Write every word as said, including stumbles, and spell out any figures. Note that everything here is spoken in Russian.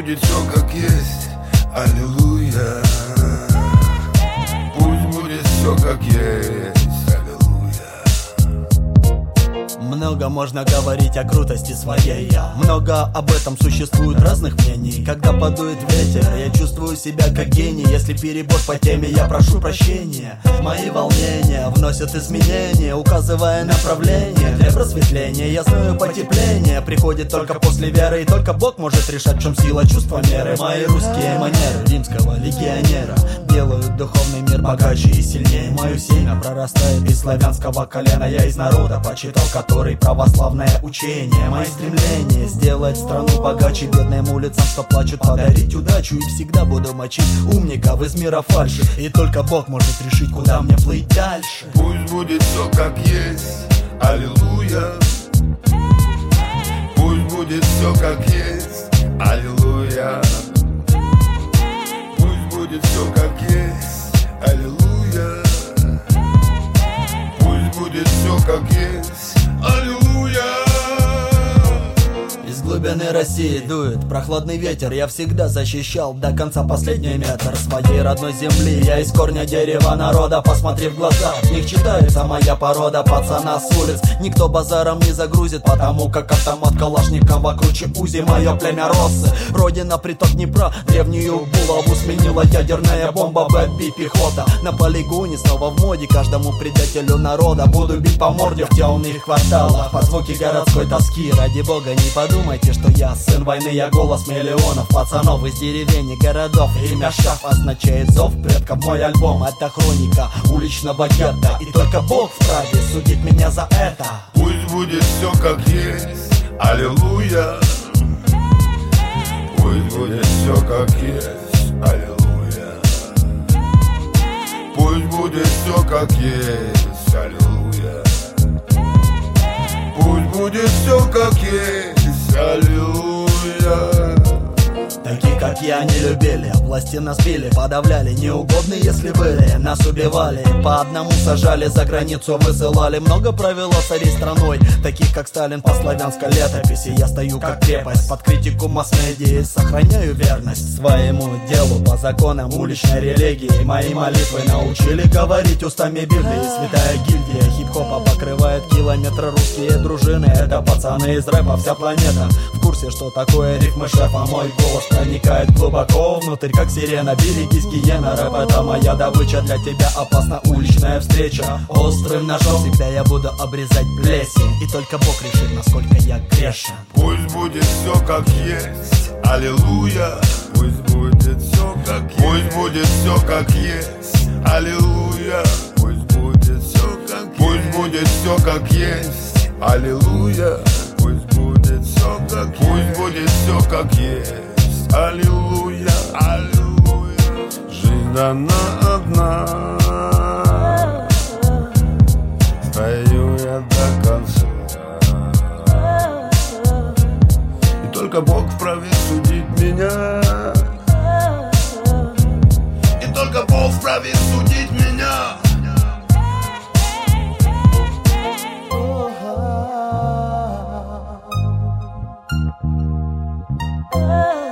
будет все как есть, аллилуйя. Пусть будет все как есть, аллилуйя. Много можно говорить о крутости своей, много об этом существует разных мнений. Когда подует ветер, я чувствую себя как гений. Если перебор по теме, я прошу прощения. Мои волнения вносят изменения, указывая направление для просветления. Я знаю, потепление приходит только после веры, и только Бог может решать, в чем сила чувства меры. Мои русские манеры римского легионера делают духовный мир богаче и сильнее. Мое семя прорастает из славянского колена. Я из народа почитал, который православное учение. Мои стремления сделать страну богаче, бедным улицам, что плачут, подарить удачу. И всегда буду мочить умников из мира фальши, и только Бог может решить, куда мне плыть дальше. Пусть будет все как есть, аллилуйя. Пусть будет все как есть, аллилуйя. Пусть будет все как есть, аллилуйя. Пусть будет все как есть, аллилуйя. Из глубины России дует прохладный ветер. Я всегда защищал до конца последний метр своей родной земли. Я из корня дерева народа, посмотри в глаза, в них читается моя порода. Пацана с улиц никто базаром не загрузит, потому как автомат Калашникова круче УЗИ. Мое племя Россы, родина приток Днепра. Древнюю булаву сменила ядерная бомба, бэби пехота. На полигоне снова в моде, каждому предателю народа буду бить по морде в темных кварталах под звуки городской тоски. Ради бога, не подумайте, что я сын войны, я голос миллионов пацанов из деревень и городов. Имя Шаф означает зов предков. Мой альбом — это хроника уличного гетто, и только Бог вправе судить меня за это. Пусть будет все как есть, аллилуйя. Пусть будет все как есть, аллилуйя. Пусть будет все как есть, аллилуйя. Пусть будет все как есть, аллилуйя. Такие, как я, не любили, власти нас били, подавляли, неугодные, если были, нас убивали, по одному сажали, за границу высылали. Много провело царей страной, таких как Сталин по славянской летописи. Я стою как крепость под критику масс-медиа, сохраняю верность своему делу по законам уличной религии. Мои молитвы научили говорить устами Библии. Святая гильдия хип-хопа покрывает километры. Русские дружины — это пацаны из рэпа. Вся планета в курсе, что такое рифмы шефа. Мой голос проникает глубоко внутрь, как сирена. Берегись, гиена, рэп — это моя добыча. Для тебя опасна уличная встреча. Острым ножом всегда я буду обрезать плесень, и только Бог решит, насколько я грешен. Пусть будет все как есть, аллилуйя. Пусть будет все как есть. Пусть будет все как есть, аллилуйя. Пусть будет все как есть. Пусть будет все как есть, аллилуйя. Пусть будет все как есть. Пусть будет все как есть, аллилуйя, аллилуйя. Жизнь дана одна, стою я до конца, и только Бог вправе судить меня. И только Бог вправе судить меня. Oh